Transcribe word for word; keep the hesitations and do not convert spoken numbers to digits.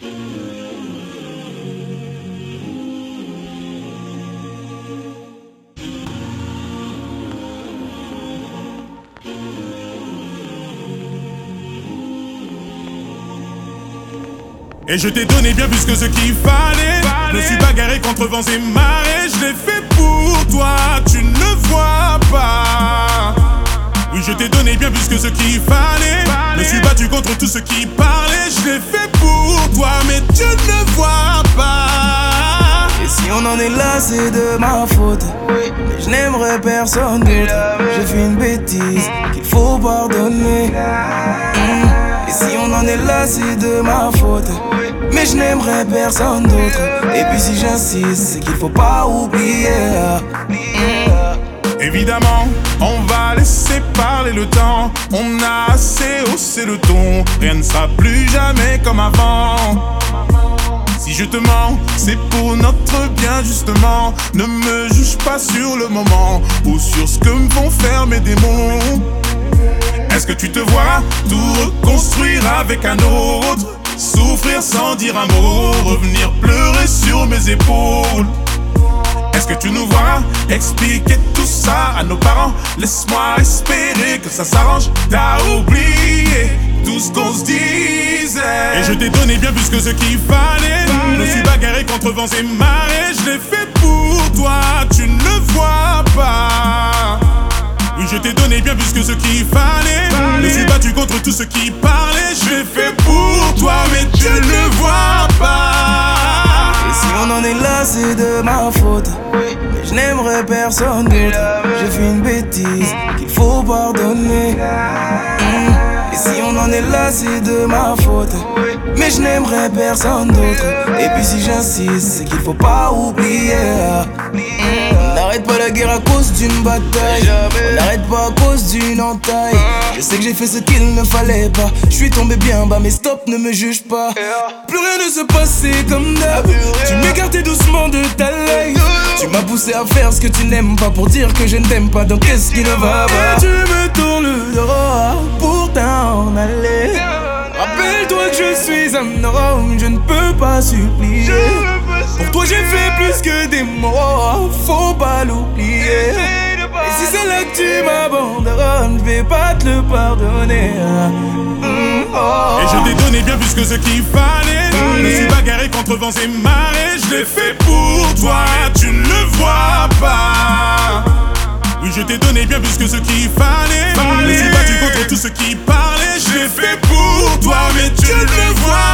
Et je t'ai donné bien plus que ce qu'il fallait. Je me suis bagarré contre vents et marées. Je l'ai fait pour toi, tu ne vois pas. Oui, je t'ai donné bien plus que ce qu'il fallait. Je me suis battu contre tout ce qui parlait. Je l'ai fait pour toi, mais tu ne vois pas. Et si on en est là, c'est de ma faute. Mais je n'aimerais personne d'autre. J'ai fait une bêtise qu'il faut pardonner. mmh. Et si on en est là, c'est de ma faute. Mais je n'aimerais personne d'autre. Et puis si j'insiste, c'est qu'il faut pas oublier. mmh. Évidemment, on va laisser parler le temps. On a assez haussé le ton. Rien ne sera plus jamais comme avant. Si je te mens, c'est pour notre bien justement. Ne me juge pas sur le moment ou sur ce que me font faire mes démons. Est-ce que tu te vois tout reconstruire avec un autre? Souffrir sans dire un mot, revenir pleurer sur mes épaules. Est-ce que tu nous vois expliquer tout ça à nos parents? Laisse-moi espérer que ça s'arrange. T'as oublié tout ce qu'on se disait. Et je t'ai donné bien plus que ce qu'il fallait. Je me suis bagarré contre vents et marées. Je l'ai fait pour toi, tu ne vois pas. Oui, je t'ai donné bien plus que ce qu'il fallait. Je me suis battu contre tout ce qui parlait. Je l'ai fait pour toi, mais tu ne vois pas. Et si on en est là, c'est de ma faute. Mais je n'aimerais personne d'autre. J'ai fait une bêtise qu'il faut pardonner. mmh. Et si on en est là, c'est de ma faute. Mais je n'aimerais personne d'autre. Et puis si j'insiste, c'est qu'il faut pas oublier. mmh. On n'arrête pas la guerre à cause d'une bataille. On n'arrête pas à cause d'une entaille. Je sais que j'ai fait ce qu'il ne fallait pas. Je suis tombé bien bas, mais stop, ne me juge pas. Plus rien ne se passait comme d'hab. Tu m'écartais doucement de ta life. Tu m'as poussé à faire ce que tu n'aimes pas pour dire que je ne t'aime pas. Donc qu'est-ce qui ne va pas? Et tu me tournes le dos pour t'en aller. Rappelle-toi que je suis un homme, je ne peux pas supplier. Pour toi j'ai fait plus que des mots, faut pas l'oublier. Et si c'est là que tu m'abandonnes, je vais pas te le pardonner. mmh, oh. Et je t'ai donné bien plus que ce qu'il fallait. Je me suis bagarré contre vents et marées. Je l'ai fait pour toi, tu ne vois pas. Oui, je t'ai donné bien plus que ce qu'il fallait. Je me suis battu contre tout ce qui parlait. Je l'ai fait pour toi, mais tu ne vois pas.